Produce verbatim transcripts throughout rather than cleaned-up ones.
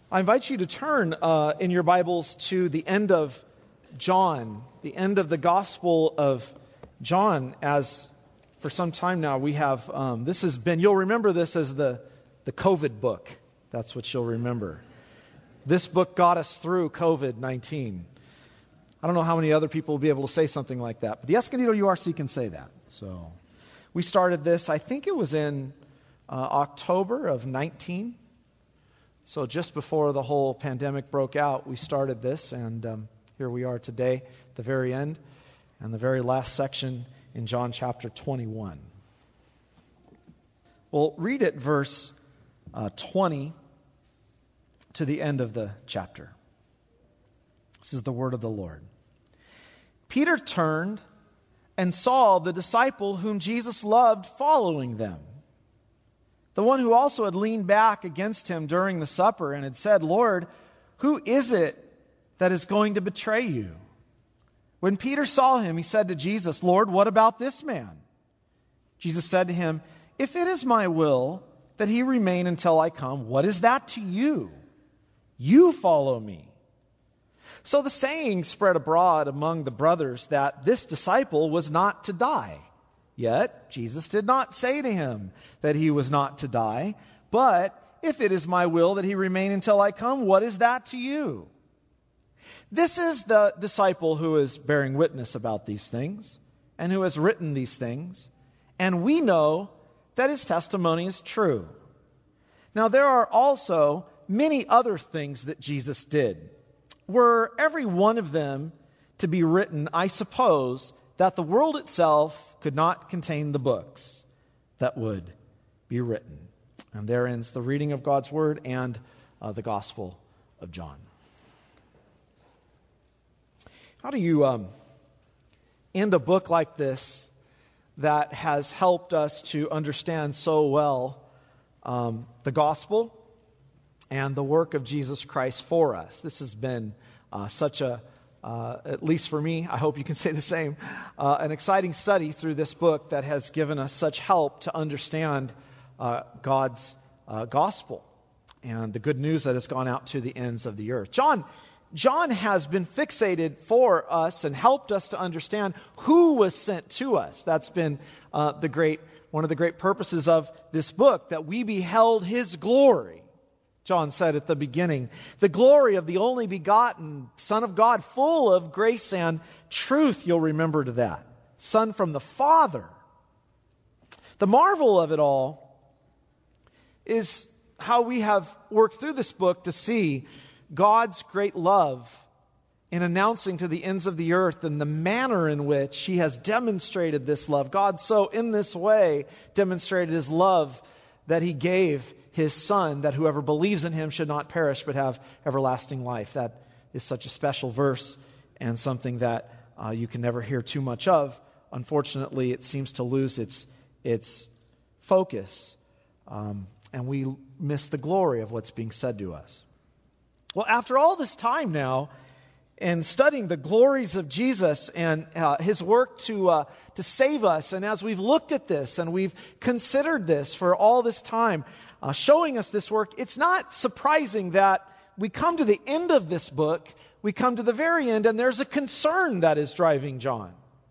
I invite you to turn uh, in your Bibles to the end of John, the end of the Gospel of John, as for some time now we have, um, this has been, you'll remember this as the, the COVID book. That's what you'll remember. This book got us through covid nineteen. I don't know how many other people will be able to say something like that, but the Escondido U R C can say that. So we started this, I think it was in uh, October of nineteen. So just before the whole pandemic broke out, we started this, and um, here we are today, at the very end, and the very last section in John chapter twenty-one. We'll read it verse uh, twenty to the end of the chapter. This is the word of the Lord. Peter turned and saw the disciple whom Jesus loved following them. The one who also had leaned back against him during the supper and had said, "Lord, who is it that is going to betray you?" When Peter saw him, he said to Jesus, "Lord, what about this man?" Jesus said to him, "If it is my will that he remain until I come, what is that to you? You follow me." So the saying spread abroad among the brothers that this disciple was not to die. Yet Jesus did not say to him that he was not to die, but if it is my will that he remain until I come, what is that to you? This is the disciple who is bearing witness about these things and who has written these things, and we know that his testimony is true. Now there are also many other things that Jesus did. Were every one of them to be written, I suppose that the world itself could not contain the books that would be written. And there ends the reading of God's Word and uh, the Gospel of John. How do you um, end a book like this that has helped us to understand so well um, the Gospel and the work of Jesus Christ for us? This has been uh, such a Uh, at least for me, I hope you can say the same, uh, an exciting study through this book that has given us such help to understand uh, God's uh, gospel and the good news that has gone out to the ends of the earth. John, John has been fixated for us and helped us to understand who was sent to us. That's been uh, the great one of the great purposes of this book, that we beheld His glory. John said at the beginning, the glory of the only begotten Son of God, full of grace and truth. You'll remember to that. Son from the Father. The marvel of it all is how we have worked through this book to see God's great love in announcing to the ends of the earth and the manner in which He has demonstrated this love. God so in this way demonstrated His love that He gave His Son, that whoever believes in Him should not perish but have everlasting life. That is such a special verse and something that uh, you can never hear too much of. Unfortunately, it seems to lose its its focus, um, and we miss the glory of what's being said to us. Well, after all this time now, and studying the glories of Jesus and uh, His work to uh, to save us, and as we've looked at this and we've considered this for all this time, uh, showing us this work, it's not surprising that we come to the end of this book, we come to the very end, and there's a concern that is driving John.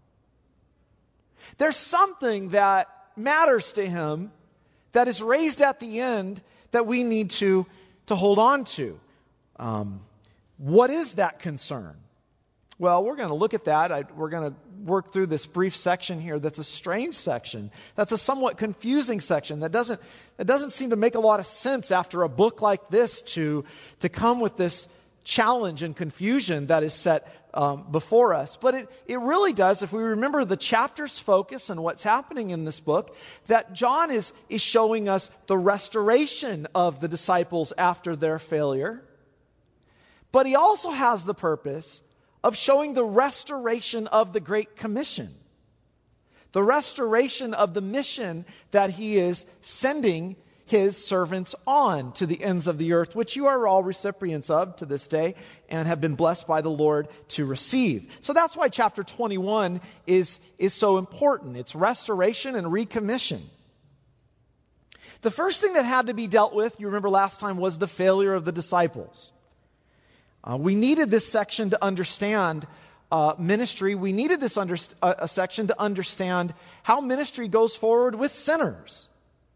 There's something that matters to him that is raised at the end that we need to, to hold on to. Um, What is that concern? Well, we're going to look at that. I, we're going to work through this brief section here that's a strange section. That's a somewhat confusing section that doesn't that doesn't seem to make a lot of sense after a book like this to, to come with this challenge and confusion that is set um, before us. But it, it really does, if we remember the chapter's focus and what's happening in this book, that John is, is showing us the restoration of the disciples after their failure. But he also has the purpose of showing the restoration of the Great Commission. The restoration of the mission that he is sending his servants on to the ends of the earth, which you are all recipients of to this day and have been blessed by the Lord to receive. So that's why chapter twenty-one is, is so important. It's restoration and recommission. The first thing that had to be dealt with, you remember last time, was the failure of the disciples. Uh, we needed this section to understand uh, ministry. We needed this under, uh, a section to understand how ministry goes forward with sinners.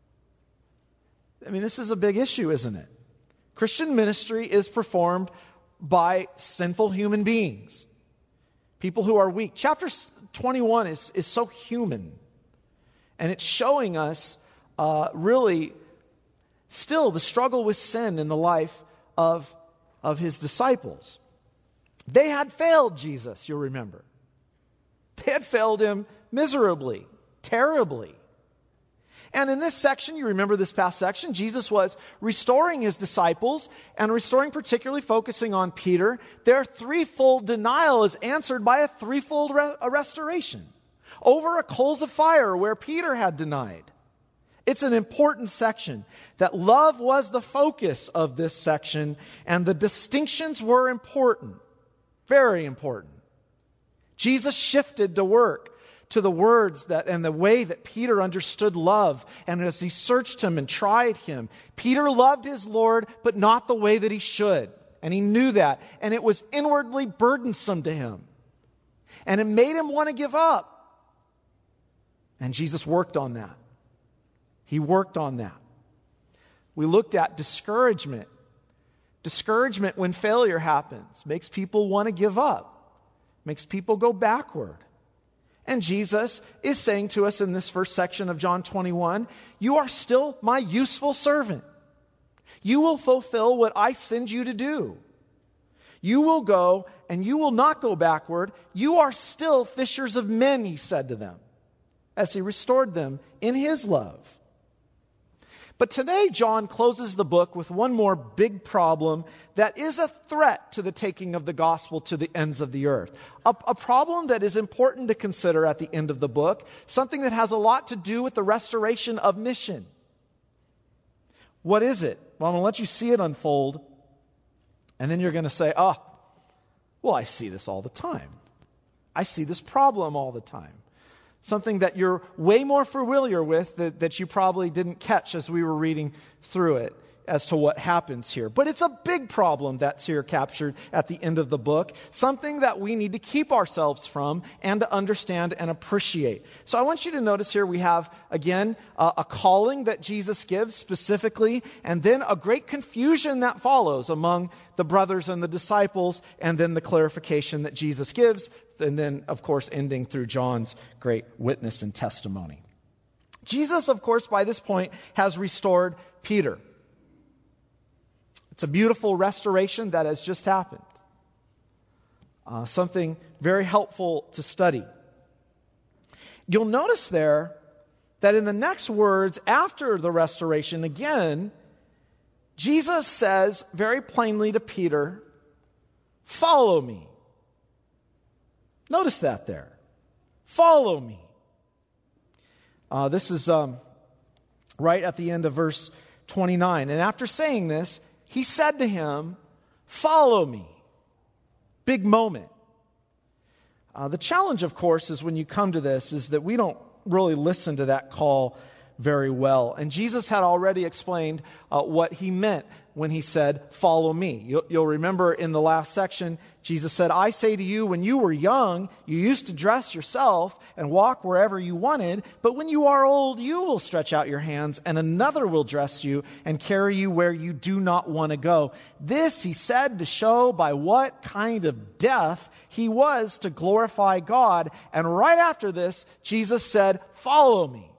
I mean, this is a big issue, isn't it? Christian ministry is performed by sinful human beings, people who are weak. Chapter twenty-one is, is so human, and it's showing us uh, really still the struggle with sin in the life of, of his disciples. They had failed Jesus, you'll remember. They had failed him miserably, terribly. And in this section, you remember this past section, Jesus was restoring his disciples and restoring, particularly focusing on Peter. Their threefold denial is answered by a threefold re- a restoration over a coals of fire where Peter had denied. It's an important section. That love was the focus of this section, and the distinctions were important, very important. Jesus shifted to work to the words that and the way that Peter understood love. And as he searched him and tried him, Peter loved his Lord, but not the way that he should. And he knew that. And it was inwardly burdensome to him. And it made him want to give up. And Jesus worked on that. He worked on that. We looked at discouragement. Discouragement when failure happens makes people want to give up. Makes people go backward. And Jesus is saying to us in this first section of John twenty-one, you are still my useful servant. You will fulfill what I send you to do. You will go and you will not go backward. You are still fishers of men, he said to them, as he restored them in his love. But today, John closes the book with one more big problem that is a threat to the taking of the gospel to the ends of the earth. A, a problem that is important to consider at the end of the book, something that has a lot to do with the restoration of mission. What is it? Well, I'm going to let you see it unfold, and then you're going to say, oh, well, I see this all the time. I see this problem all the time. Something that you're way more familiar with that, that you probably didn't catch as we were reading through it as to what happens here. But it's a big problem that's here captured at the end of the book. Something that we need to keep ourselves from and to understand and appreciate. So I want you to notice here we have, again, uh, a calling that Jesus gives specifically, and then a great confusion that follows among the brothers and the disciples, and then the clarification that Jesus gives, and then, of course, ending through John's great witness and testimony. Jesus, of course, by this point, has restored Peter. It's a beautiful restoration that has just happened. Uh, something very helpful to study. You'll notice there that in the next words after the restoration, again, Jesus says very plainly to Peter, follow me. Notice that there. Follow me. Uh, this is um, right at the end of verse twenty-nine. And after saying this, he said to him, follow me. Big moment. Uh, the challenge, of course, is when you come to this, is that we don't really listen to that call very well. And Jesus had already explained uh, what he meant when he said, follow me. You'll, you'll remember in the last section, Jesus said, I say to you, when you were young, you used to dress yourself and walk wherever you wanted. But when you are old, you will stretch out your hands and another will dress you and carry you where you do not want to go. This he said to show by what kind of death he was to glorify God. And right after this, Jesus said, follow me.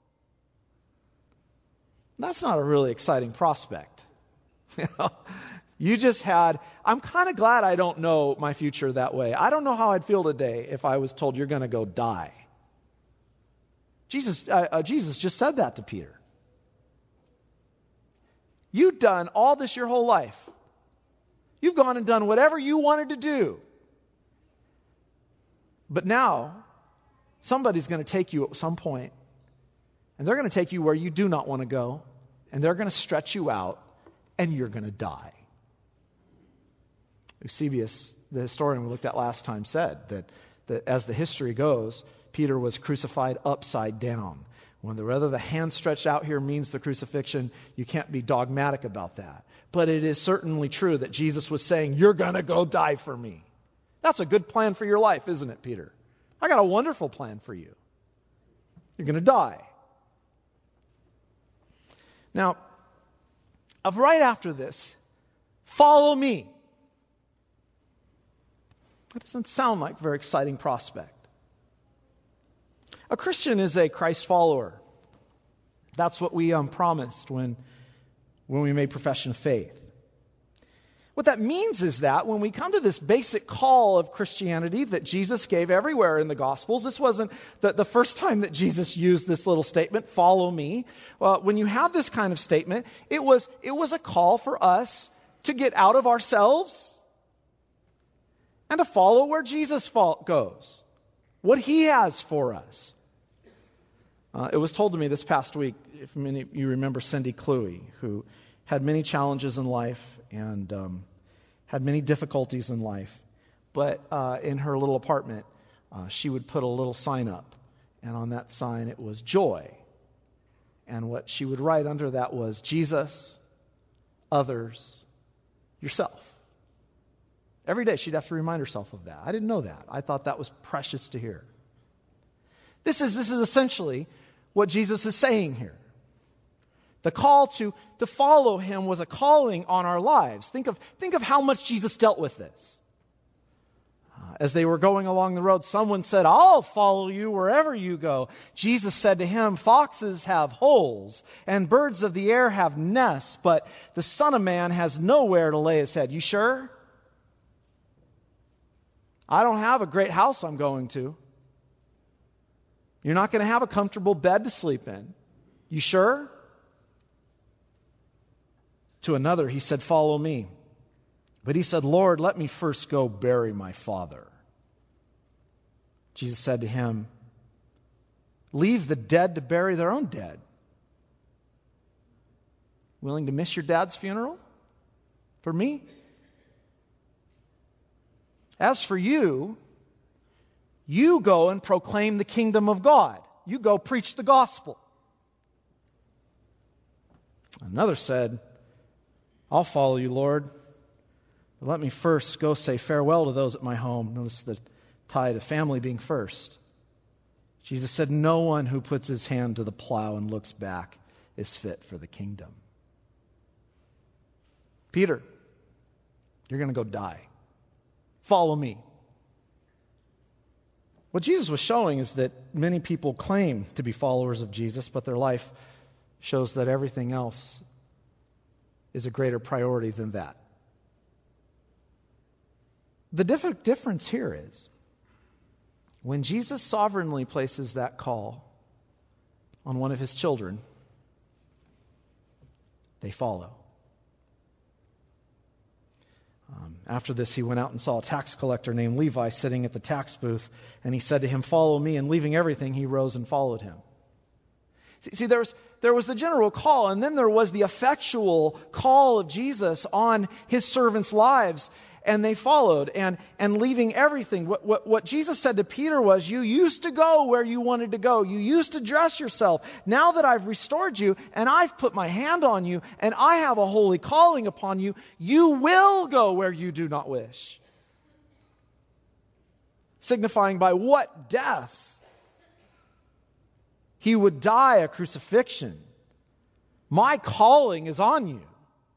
That's not a really exciting prospect. You know, you just had, I'm kind of glad I don't know my future that way. I don't know how I'd feel today if I was told you're going to go die. Jesus, uh, uh, Jesus just said that to Peter. You've done all this your whole life. You've gone and done whatever you wanted to do. But now, somebody's going to take you at some point, and they're going to take you where you do not want to go, and they're going to stretch you out, and you're going to die. Eusebius, the historian we looked at last time, said that, that as the history goes, Peter was crucified upside down. Whether the hand stretched out here means the crucifixion, you can't be dogmatic about that. But it is certainly true that Jesus was saying, you're going to go die for me. That's a good plan for your life, isn't it, Peter? I got a wonderful plan for you. You're going to die. Now, of right after this, follow me. That doesn't sound like a very exciting prospect. A Christian is a Christ follower. That's what we um, promised when, when we made profession of faith. What that means is that when we come to this basic call of Christianity that Jesus gave everywhere in the Gospels, this wasn't the, the first time that Jesus used this little statement, follow me. Well, when you have this kind of statement, it was, it was a call for us to get out of ourselves and to follow where Jesus goes, what he has for us. Uh, it was told to me this past week, if many of you remember Cindy Cluey, who had many challenges in life and um, had many difficulties in life. But uh, in her little apartment, uh, she would put a little sign up. And on that sign, it was joy. And what she would write under that was Jesus, others, yourself. Every day she'd have to remind herself of that. I didn't know that. I thought that was precious to hear. This is, this is essentially what Jesus is saying here. The call to, to follow him was a calling on our lives. Think of, think of how much Jesus dealt with this. Uh, as they were going along the road, someone said, I'll follow you wherever you go. Jesus said to him, foxes have holes and birds of the air have nests, but the Son of Man has nowhere to lay his head. You sure? I don't have a great house I'm going to. You're not going to have a comfortable bed to sleep in. You sure? To another, he said, follow me. But he said, Lord, let me first go bury my father. Jesus said to him, leave the dead to bury their own dead. Willing to miss your dad's funeral? For me? As for you, you go and proclaim the kingdom of God. You go preach the gospel. Another said, I'll follow you, Lord. But let me first go say farewell to those at my home. Notice the tie to family being first. Jesus said, no one who puts his hand to the plow and looks back is fit for the kingdom. Peter, you're going to go die. Follow me. What Jesus was showing is that many people claim to be followers of Jesus, but their life shows that everything else is a greater priority than that. The diff- difference here is when Jesus sovereignly places that call on one of his children, they follow. Um, after this, he went out and saw a tax collector named Levi sitting at the tax booth, and he said to him, follow me, and leaving everything, he rose and followed him. See, see there was, there was the general call, and then there was the effectual call of Jesus on his servants' lives, and they followed, and, and leaving everything. What, what, what Jesus said to Peter was, you used to go where you wanted to go. You used to dress yourself. Now that I've restored you, and I've put my hand on you, and I have a holy calling upon you, you will go where you do not wish. Signifying by what death he would die a crucifixion. My calling is on you.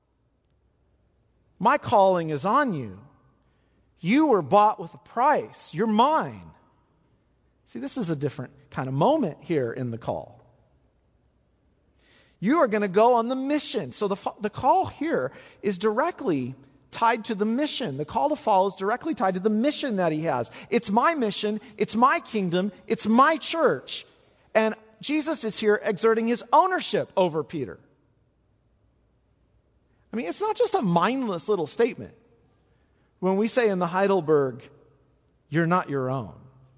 My calling is on you. You were bought with a price. You're mine. See, this is a different kind of moment here in the call. You are going to go on the mission. So the, the call here is directly tied to the mission. The call to follow is directly tied to the mission that he has. It's my mission. It's my kingdom. It's my church. And Jesus is here exerting his ownership over Peter. I mean, it's not just a mindless little statement. When we say in the Heidelberg, you're not your own.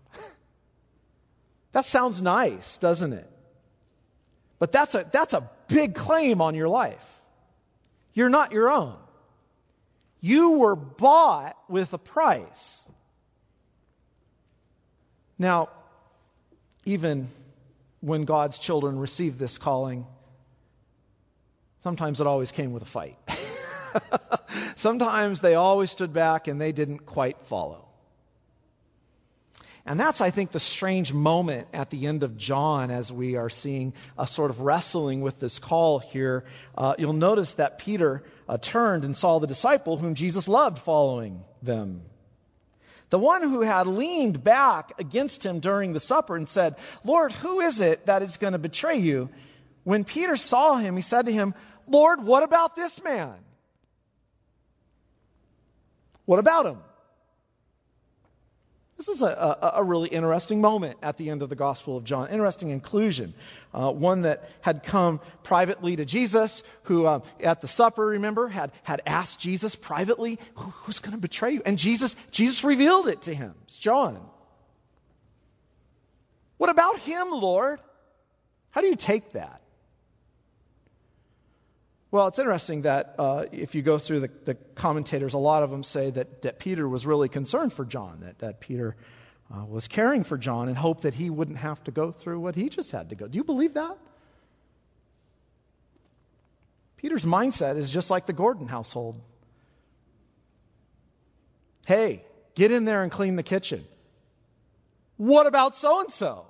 That sounds nice, doesn't it? But that's a, that's a big claim on your life. You're not your own. You were bought with a price. Now, even when God's children received this calling, sometimes it always came with a fight. Sometimes they always stood back and they didn't quite follow. And that's, I think, the strange moment at the end of John as we are seeing a sort of wrestling with this call here. Uh, you'll notice that Peter uh, turned and saw the disciple whom Jesus loved following them. The one who had leaned back against him during the supper and said, "Lord, who is it that is going to betray you?" When Peter saw him, he said to him, "Lord, what about this man?" What about him? This is a, a, a really interesting moment at the end of the Gospel of John. Interesting inclusion. Uh, one that had come privately to Jesus, who uh, at the supper, remember, had, had asked Jesus privately, Who, who's going to betray you? And Jesus, Jesus revealed it to him. It's John. What about him, Lord? How do you take that? Well, it's interesting that uh, if you go through the, the commentators, a lot of them say that, that Peter was really concerned for John, that, that Peter uh, was caring for John and hoped that he wouldn't have to go through what he just had to go. Do you believe that? Peter's mindset is just like the Gordon household. Hey, get in there and clean the kitchen. What about so-and-so?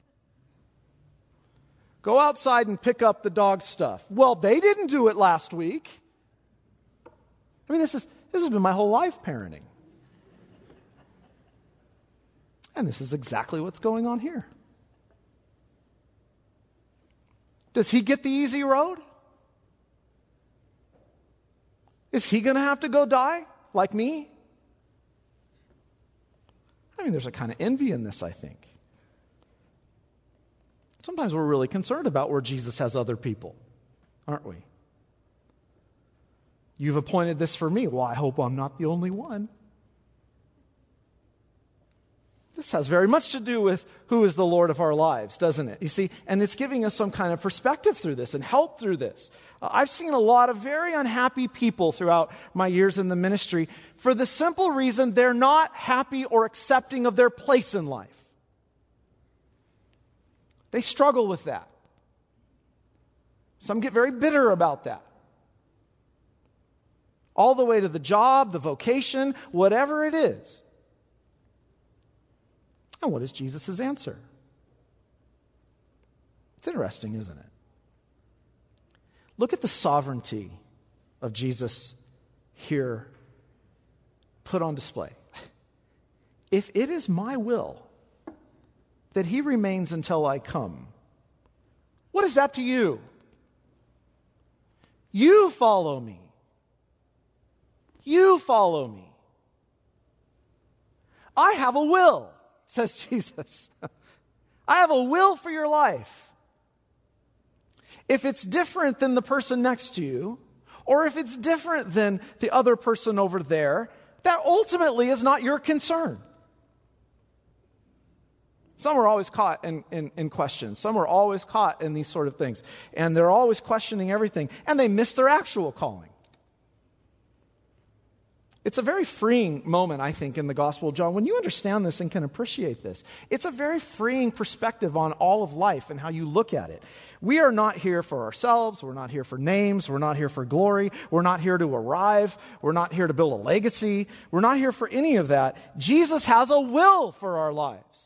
Go outside and pick up the dog stuff. Well, they didn't do it last week. I mean, this is this has been my whole life, parenting. And this is exactly what's going on here. Does he get the easy road? Is he going to have to go die like me? I mean, there's a kind of envy in this, I think. Sometimes we're really concerned about where Jesus has other people, aren't we? You've appointed this for me. Well, I hope I'm not the only one. This has very much to do with who is the Lord of our lives, doesn't it? You see, and it's giving us some kind of perspective through this and help through this. Uh, I've seen a lot of very unhappy people throughout my years in the ministry for the simple reason they're not happy or accepting of their place in life. They struggle with that. Some get very bitter about that. All the way to the job, the vocation, whatever it is. And what is Jesus' answer? It's interesting, isn't it? Look at the sovereignty of Jesus here put on display. If it is my will that he remains until I come, what is that to you? You follow me. You follow me. I have a will, says Jesus. I have a will for your life. If it's different than the person next to you, or if it's different than the other person over there, that ultimately is not your concern. Some are always caught in, in, in questions. Some are always caught in these sort of things. And they're always questioning everything. And they miss their actual calling. It's a very freeing moment, I think, in the Gospel of John. When you understand this and can appreciate this, it's a very freeing perspective on all of life and how you look at it. We are not here for ourselves. We're not here for names. We're not here for glory. We're not here to arrive. We're not here to build a legacy. We're not here for any of that. Jesus has a will for our lives.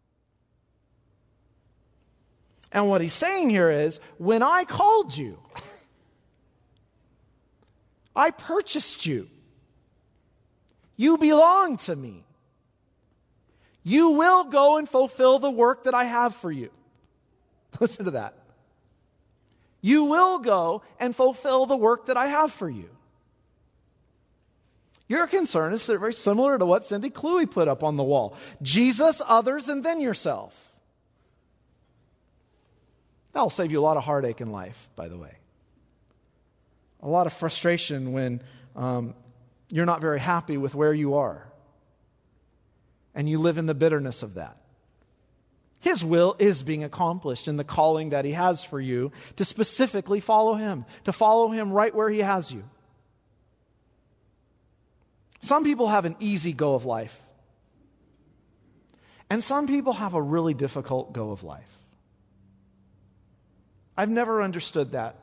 And what he's saying here is, when I called you, I purchased you. You belong to me. You will go and fulfill the work that I have for you. Listen to that. You will go and fulfill the work that I have for you. Your concern is very similar to what Cindy Cluey put up on the wall. Jesus, others, and then yourself. That'll save you a lot of heartache in life, by the way. A lot of frustration when um, you're not very happy with where you are. And you live in the bitterness of that. His will is being accomplished in the calling that he has for you to specifically follow him, to follow him right where he has you. Some people have an easy go of life. And some people have a really difficult go of life. I've never understood that.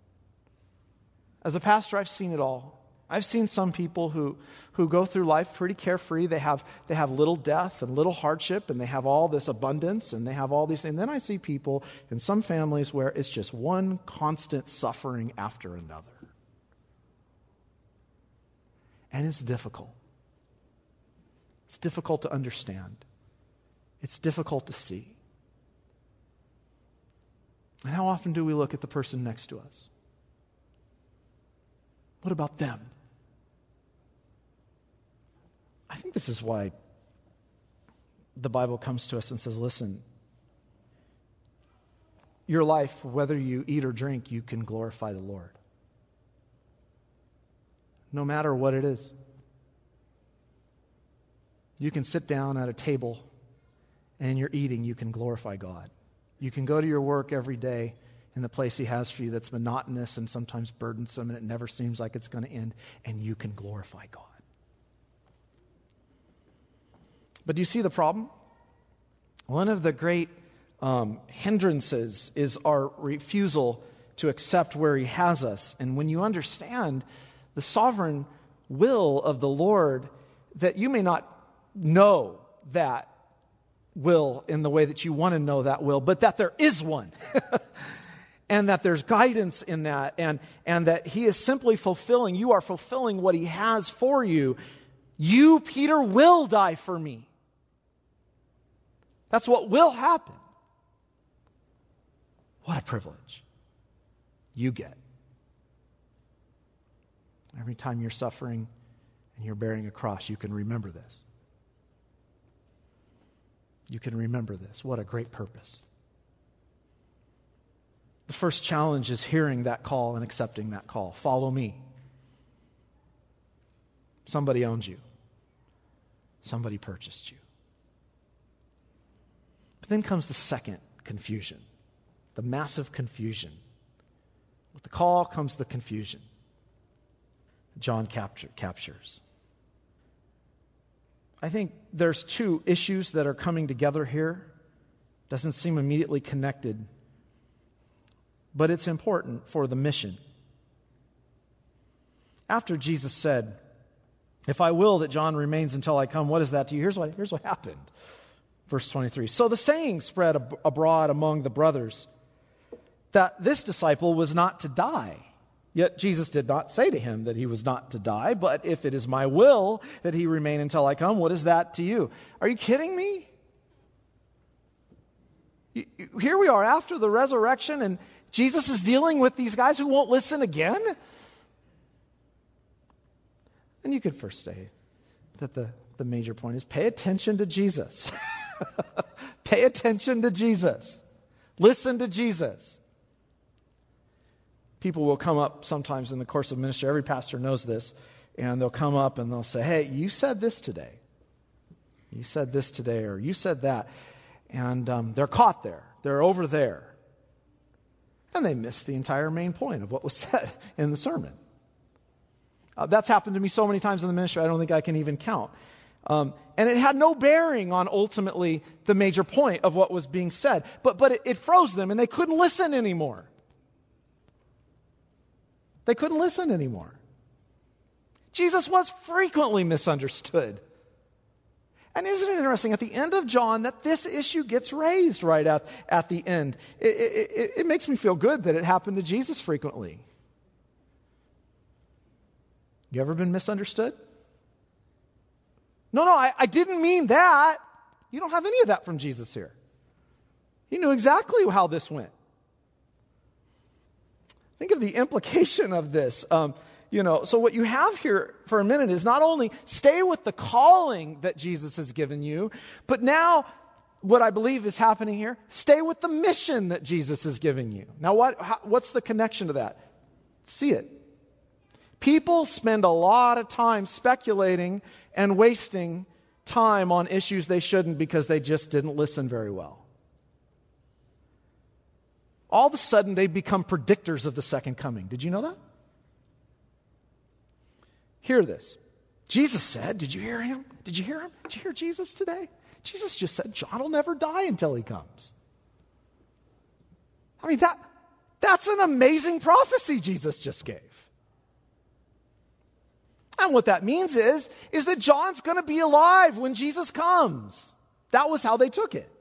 As a pastor, I've seen it all. I've seen some people who, who go through life pretty carefree. They have they have little death and little hardship, and they have all this abundance, and they have all these things. And then I see people in some families where it's just one constant suffering after another. And it's difficult. It's difficult to understand. It's difficult to see. And how often do we look at the person next to us? What about them? I think this is why the Bible comes to us and says, listen, your life, whether you eat or drink, you can glorify the Lord. No matter what it is. You can sit down at a table and you're eating, you can glorify God. You can go to your work every day in the place He has for you that's monotonous and sometimes burdensome and it never seems like it's going to end, and you can glorify God. But do you see the problem? One of the great um, hindrances is our refusal to accept where He has us. And when you understand the sovereign will of the Lord, that you may not know that will in the way that you want to know that will, but that there is one. And that there's guidance in that, and, and that He is simply fulfilling, you are fulfilling what He has for you. You, Peter, will die for me. That's what will happen. What a privilege you get. Every time you're suffering and you're bearing a cross, you can remember this. You can remember this. What a great purpose. The first challenge is hearing that call and accepting that call. Follow me. Somebody owns you. Somebody purchased you. But then comes the second confusion, the massive confusion. With the call comes the confusion. John capture, captures. I think there's two issues that are coming together here. Doesn't seem immediately connected. But it's important for the mission. After Jesus said, if I will that John remains until I come, what is that to you? Here's what, here's what happened. Verse twenty-three. So the saying spread ab- abroad among the brothers that this disciple was not to die. Yet Jesus did not say to him that he was not to die, but if it is my will that he remain until I come, what is that to you? Are you kidding me? You, you, here we are after the resurrection, and Jesus is dealing with these guys who won't listen again? And you could first say that the, the major point is pay attention to Jesus. Pay attention to Jesus. Listen to Jesus. People will come up sometimes in the course of ministry. Every pastor knows this. And they'll come up and they'll say, hey, you said this today. You said this today, or you said that. And um, they're caught there. They're over there. And they miss the entire main point of what was said in the sermon. Uh, that's happened to me so many times in the ministry, I don't think I can even count. Um, and it had no bearing on ultimately the major point of what was being said. But, but it, it froze them, and they couldn't listen anymore. They couldn't listen anymore. Jesus was frequently misunderstood. And isn't it interesting at the end of John that this issue gets raised right at, at the end? It, it, it, it makes me feel good that it happened to Jesus frequently. You ever been misunderstood? No, no, I, I didn't mean that. You don't have any of that from Jesus here. He knew exactly how this went. Think of the implication of this. Um, you know, so what you have here for a minute is not only stay with the calling that Jesus has given you, but now what I believe is happening here, stay with the mission that Jesus has given you. Now, what? How, what's the connection to that? See it. People spend a lot of time speculating and wasting time on issues they shouldn't because they just didn't listen very well. All of a sudden, they become predictors of the second coming. Did you know that? Hear this. Jesus said, did you hear him? Did you hear him? Did you hear Jesus today? Jesus just said, John will never die until he comes. I mean, that That's an amazing prophecy Jesus just gave. And what that means is, is that John's going to be alive when Jesus comes. That was how they took it.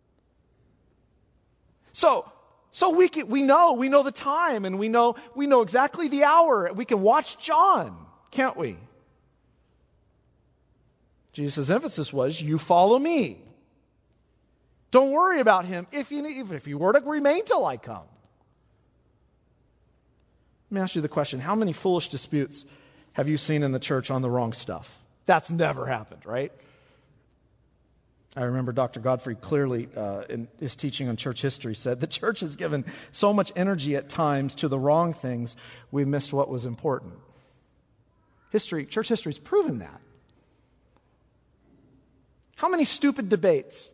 So, so we can, we know, we know the time, and we know, we know exactly the hour. We can watch John, can't we? Jesus' emphasis was, you follow me. Don't worry about him, if you, even if you were to remain till I come. Let me ask you the question, how many foolish disputes have you seen in the church on the wrong stuff? That's never happened, right? I remember Doctor Godfrey clearly, uh, in his teaching on church history, said the church has given so much energy at times to the wrong things, we missed what was important. History, church history has proven that. How many stupid debates?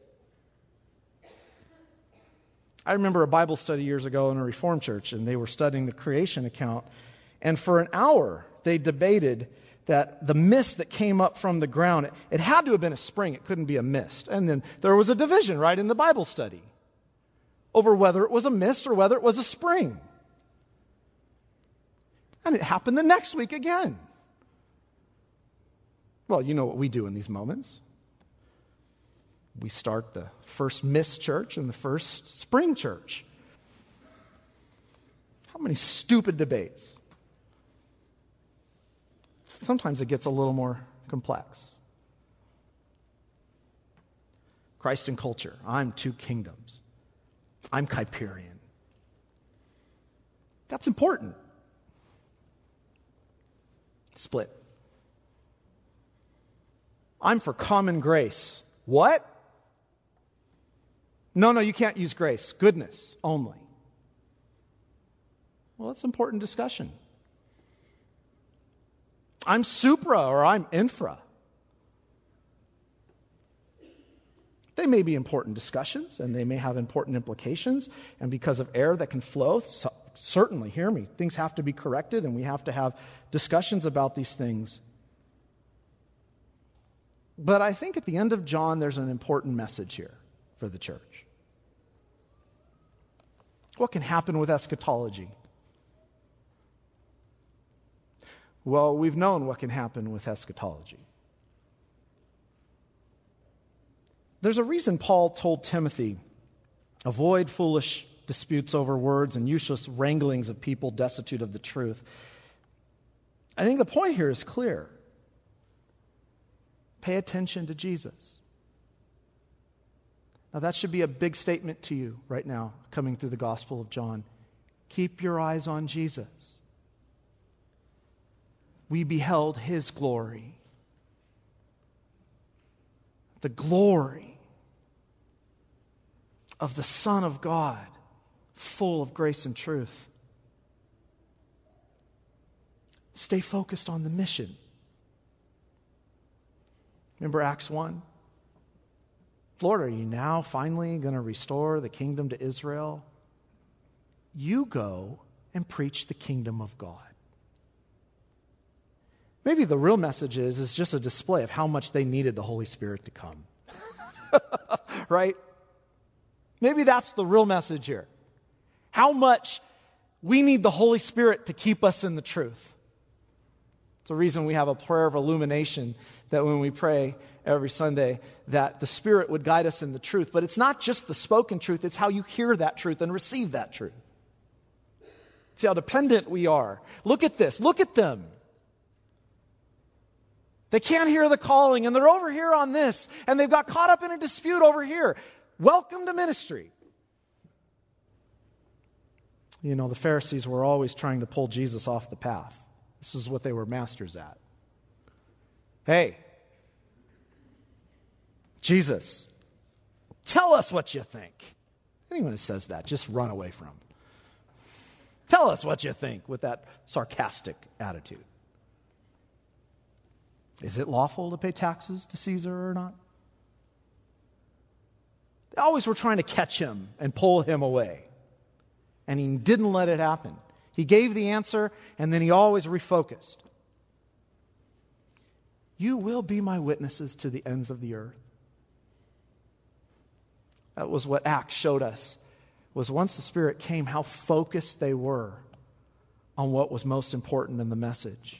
I remember a Bible study years ago in a Reformed church, and they were studying the creation account, and for an hour they debated that the mist that came up from the ground, it, it had to have been a spring. It couldn't be a mist. And then there was a division, right, in the Bible study over whether it was a mist or whether it was a spring. And it happened the next week again. Well, you know what we do in these moments. We start the first mist church and the first spring church. How many stupid debates? Sometimes it gets a little more complex. Christ and culture. I'm two kingdoms. I'm Kuyperian. That's important. Split. I'm for common grace. What? No, no, you can't use grace. Goodness only. Well, that's an important discussion. I'm supra or I'm infra. They may be important discussions and they may have important implications. And because of error that can flow, so, certainly, hear me, things have to be corrected and we have to have discussions about these things. But I think at the end of John, there's an important message here for the church. What can happen with eschatology? Well, we've known what can happen with eschatology. There's a reason Paul told Timothy, avoid foolish disputes over words and useless wranglings of people destitute of the truth. I think the point here is clear. Pay attention to Jesus. Now that should be a big statement to you right now, coming through the Gospel of John. Keep your eyes on Jesus. We beheld his glory. The glory of the Son of God, full of grace and truth. Stay focused on the mission. Remember Acts one? Lord, are you now finally going to restore the kingdom to Israel? You go and preach the kingdom of God. Maybe the real message is, is just a display of how much they needed the Holy Spirit to come. Right? Maybe that's the real message here. How much we need the Holy Spirit to keep us in the truth. It's the reason we have a prayer of illumination, that when we pray every Sunday, that the Spirit would guide us in the truth. But it's not just the spoken truth, it's how you hear that truth and receive that truth. See how dependent we are. Look at this. Look at them. They can't hear the calling, and they're over here on this, and they've got caught up in a dispute over here. Welcome to ministry. You know, the Pharisees were always trying to pull Jesus off the path. This is what they were masters at. Hey, Jesus, tell us what you think. Anyone who says that, just run away from. Tell us what you think with that sarcastic attitude. Is it lawful to pay taxes to Caesar or not? They always were trying to catch him and pull him away. And he didn't let it happen. He gave the answer, and then he always refocused. You will be my witnesses to the ends of the earth. That was what Acts showed us was once the Spirit came, how focused they were on what was most important in the message.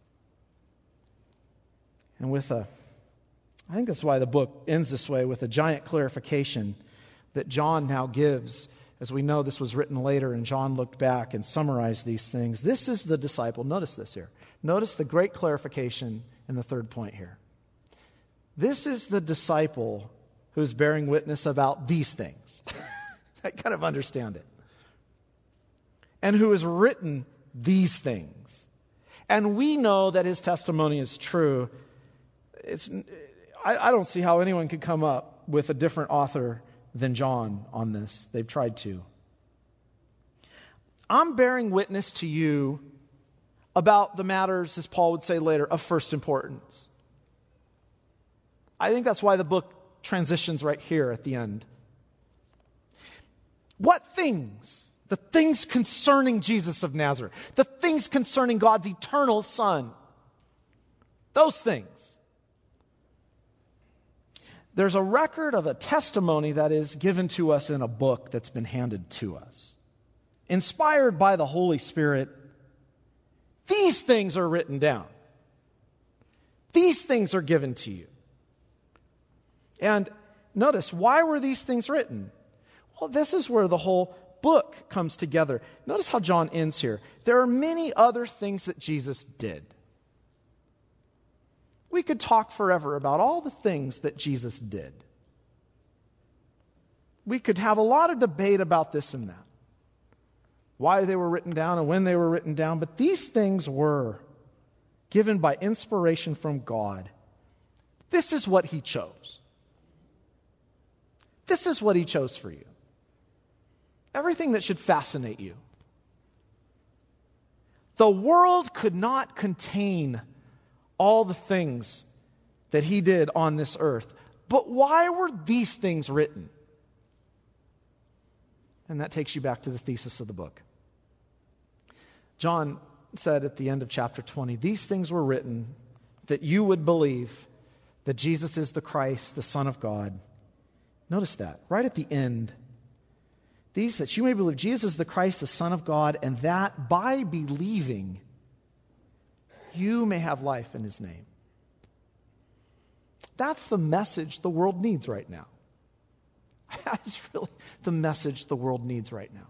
And with a, I think that's why the book ends this way, with a giant clarification that John now gives. As we know, this was written later, and John looked back and summarized these things. This is the disciple. Notice this here. Notice the great clarification in the third point here. This is the disciple who's bearing witness about these things. I kind of understand it. And who has written these things. And we know that his testimony is true. It's, I, I don't see how anyone could come up with a different author than John on this. They've tried to. I'm bearing witness to you about the matters, as Paul would say later, of first importance. I think that's why the book transitions right here at the end. What things? The things concerning Jesus of Nazareth. The things concerning God's eternal Son. Those things. There's a record of a testimony that is given to us in a book that's been handed to us. Inspired by the Holy Spirit, these things are written down. These things are given to you. And notice, why were these things written? Well, this is where the whole book comes together. Notice how John ends here. There are many other things that Jesus did. We could talk forever about all the things that Jesus did. We could have a lot of debate about this and that. Why they were written down and when they were written down. But these things were given by inspiration from God. This is what He chose. This is what He chose for you. Everything that should fascinate you. The world could not contain all the things that He did on this earth. But why were these things written? And that takes you back to the thesis of the book. John said at the end of chapter twenty, these things were written that you would believe that Jesus is the Christ, the Son of God. Notice that, right at the end. These that you may believe Jesus is the Christ, the Son of God, and that by believing you may have life in His name. That's the message the world needs right now. That is really the message the world needs right now.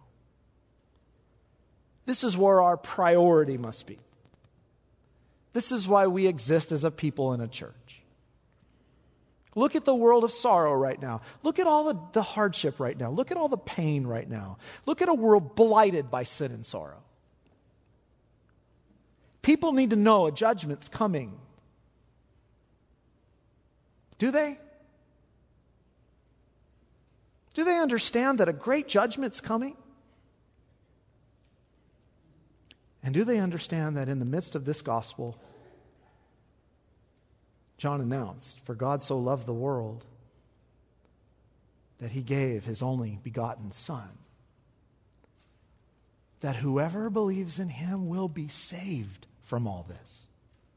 This is where our priority must be. This is why we exist as a people in a church. Look at the world of sorrow right now. Look at all the, the hardship right now. Look at all the pain right now. Look at a world blighted by sin and sorrow. People need to know a judgment's coming. Do they? Do they understand that a great judgment's coming? And do they understand that in the midst of this gospel, John announced, for God so loved the world that He gave His only begotten Son, that whoever believes in Him will be saved from all this.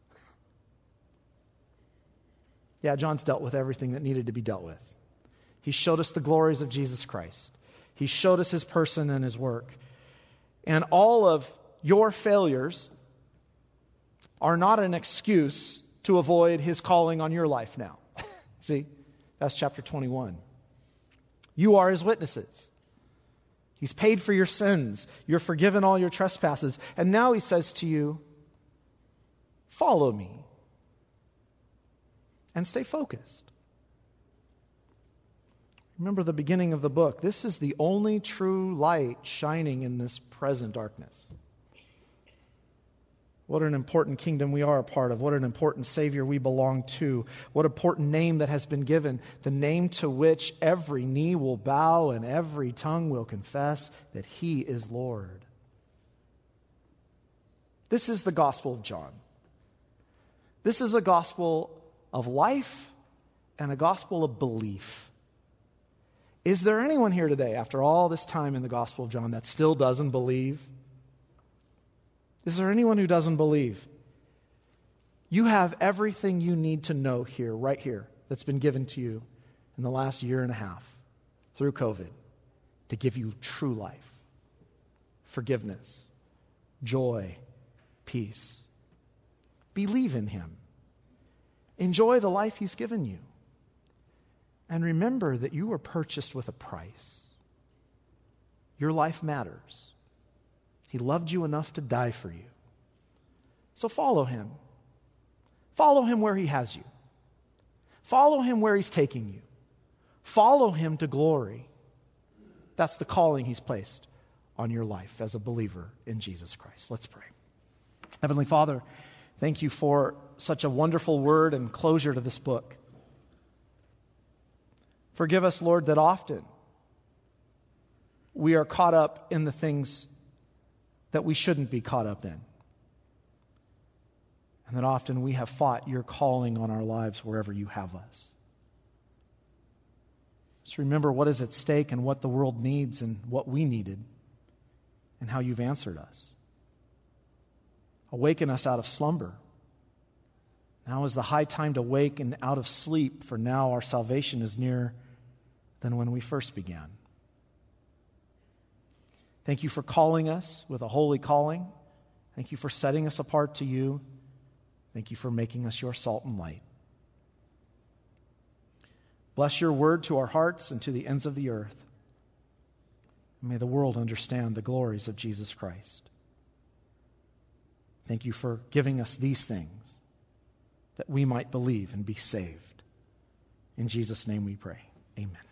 Yeah, John's dealt with everything that needed to be dealt with. He showed us the glories of Jesus Christ. He showed us His person and His work. And all of your failures are not an excuse to avoid His calling on your life now. See, that's chapter twenty-one. You are His witnesses. He's paid for your sins. You're forgiven all your trespasses. And now He says to you, follow me and stay focused. Remember the beginning of the book. This is the only true light shining in this present darkness. What an important kingdom we are a part of. What an important Savior we belong to. What an important name that has been given. The name to which every knee will bow and every tongue will confess that He is Lord. This is the gospel of John. This is a gospel of life and a gospel of belief. Is there anyone here today, after all this time in the Gospel of John, that still doesn't believe? Is there anyone who doesn't believe? You have everything you need to know here, right here, that's been given to you in the last year and a half through COVID. to give you true life, forgiveness, joy, peace. Believe in him. Enjoy the life he's given you. And remember that you were purchased with a price. Your life matters. He loved you enough to die for you. So follow him. Follow him where he has you. Follow him where he's taking you. Follow him to glory. That's the calling he's placed on your life as a believer in Jesus Christ. Let's pray. Heavenly Father, thank you for such a wonderful word and closure to this book. Forgive us, Lord, that often we are caught up in the things that we shouldn't be caught up in. And that often we have fought your calling on our lives wherever you have us. Just remember what is at stake and what the world needs and what we needed and how you've answered us. Awaken us out of slumber. Now is the high time to wake and out of sleep, for now our salvation is nearer than when we first began. Thank you for calling us with a holy calling. Thank you for setting us apart to you. Thank you for making us your salt and light. Bless your word to our hearts and to the ends of the earth. May the world understand the glories of Jesus Christ. Thank you for giving us these things that we might believe and be saved. In Jesus' name we pray. Amen.